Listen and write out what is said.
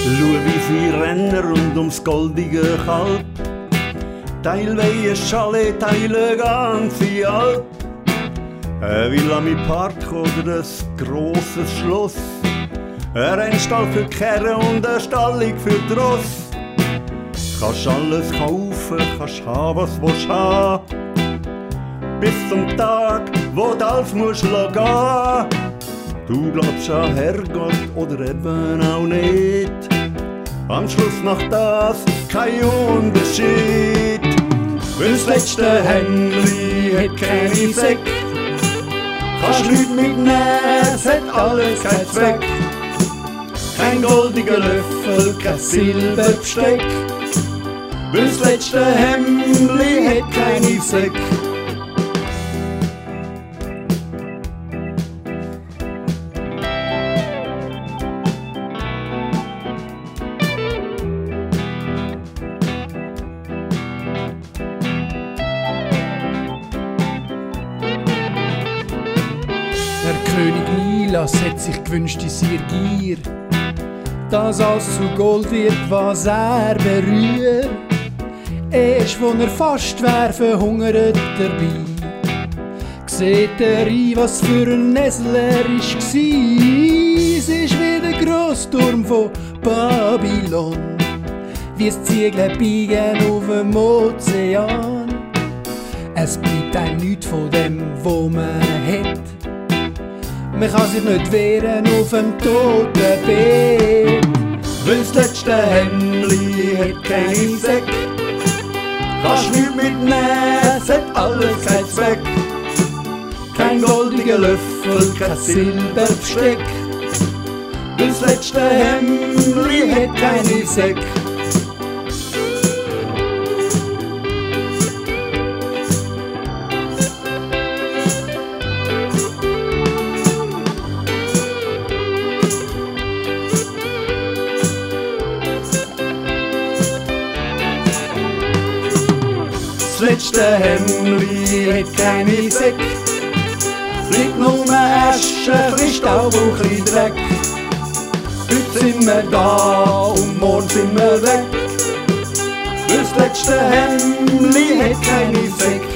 Schau, wie sie rennen rund ums goldige Kalb. Teil weihe Chalet, teile ganze Alp. Villa mit Park oder ein grosses Schloss. Ein Rennstall für die Kerre und eine Stallung für die Ross. Kannst alles kaufen, kannst haben, was willst haben. Bis zum Tag, wo du alles musst gehen. Du glaubst an Herrgott oder eben auch nicht. Am Schluss macht das kein Unterschied. Wenn's letzte Hemdli hat keine Säck, kannst nichts mitnehmen, es hat alles keinen Zweck. Kein goldiger Löffel, kein Silberbesteck. Wenn's letzte Hemdli hat keine Säck. Der König Milas hat sich gewünscht in seiner Gier, dass alles zu Gold wird, was er berührt. Erst, wo er fast wär, verhungert dabei, sieht er ein, was für ein Esel er war. Es ist wie der Grossturm von Babylon, wie das Ziegel biegen auf dem Ozean. Es bleibt einem nichts von dem, was man hat. Man kann sich nicht wehren auf dem toten Bett. Wenn's letzte Hemdli hat keine Säck, kannst nichts mitnehmen, es hat alles keinen Zweck. Kein goldiger Löffel, kein Silberbesteck. Wenn's letzte Hemdli hat keine Säck. Das letzte Hemdli hat keine Säck, liegt nur Asche, ein Staub und ein Dreck. Heute sind wir da und morgen sind wir weg. Das letzte Hemdli hat keine Säck.